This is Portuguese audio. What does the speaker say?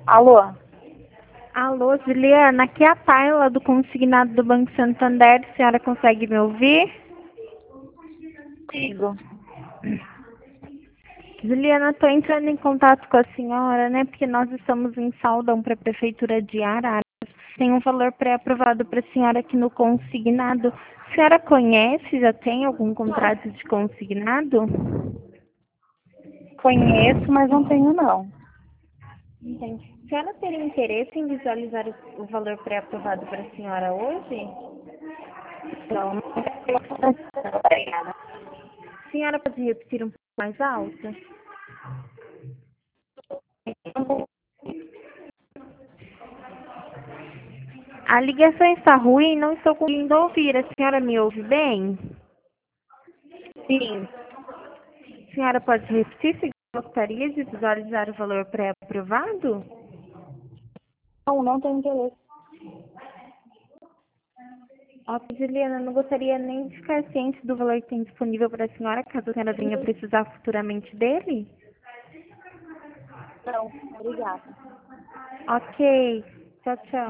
Alô? Alô, Juliana, aqui é a Tayla do consignado do Banco Santander. A senhora consegue me ouvir? Sigo. Juliana, estou entrando em contato com a senhora, né? Porque nós estamos em saldão para a Prefeitura de Araras. Tem um valor pré-aprovado para a senhora aqui no consignado. A senhora conhece, já tem algum contrato de consignado? Conheço, mas não tenho não. Entendi. A senhora teria interesse em visualizar o valor pré-aprovado para a senhora hoje? Não, não tenho. A senhora pode repetir um pouco mais alto? A ligação está ruim, não estou conseguindo ouvir. A senhora me ouve bem? Sim. A senhora pode repetir se gostaria de visualizar o valor pré-aprovado? Não tenho interesse. Ok, Juliana, não gostaria nem de ficar ciente do valor que tem disponível para a senhora, caso a senhora venha precisar futuramente dele? Não, obrigada. Ok, tchau, tchau.